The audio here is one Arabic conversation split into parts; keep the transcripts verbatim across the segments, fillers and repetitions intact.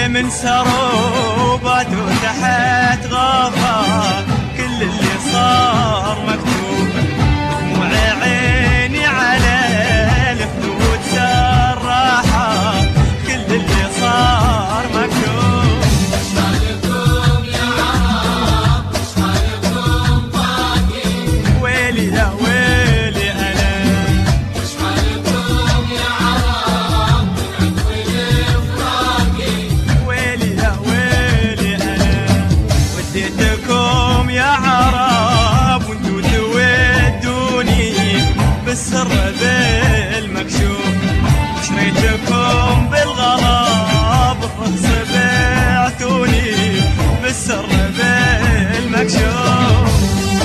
من سروبات وتحت غفا كل اللي صار مكتوب، دموع عيني على الخدود سراحة كل اللي صار مكتوب. اشحالكم يا عرب اشحالكم باقي، ويلي يا ويلي أنا اشحالكم يا عرب من الفراقي، ويلي يا ويلي أنا وديتكم يا عرب وانتو تودوني بالسر بالمكشوف، شريتكم بالغراب الرخص بعتوني بالسر بالمكشوف.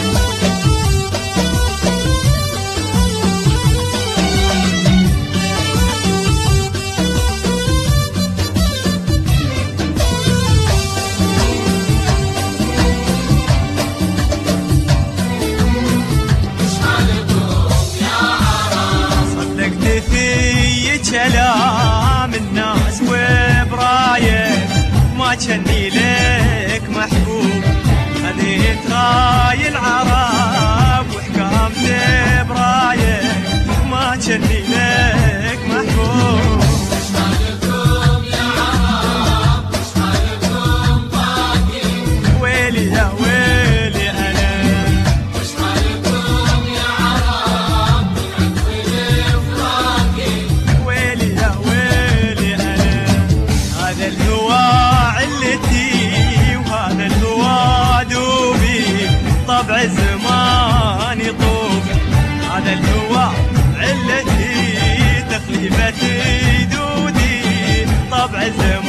كلام الناس وبرايك ما جني لك محبوب، خذيت راي العرب وحكامت برايك ما جني لك محبوب. اشحالكم يا عرب اشحالكم باقي، ويلي يا ويلي أنا اشحالكم يا عرب من الفراقي، ويلي يا ويلي أنا هذا الهوى علتي وهذا الهوى دوبي طبع الزمان يطوف، هذا الهوى علتي تخليفتي دودي طبع الزمان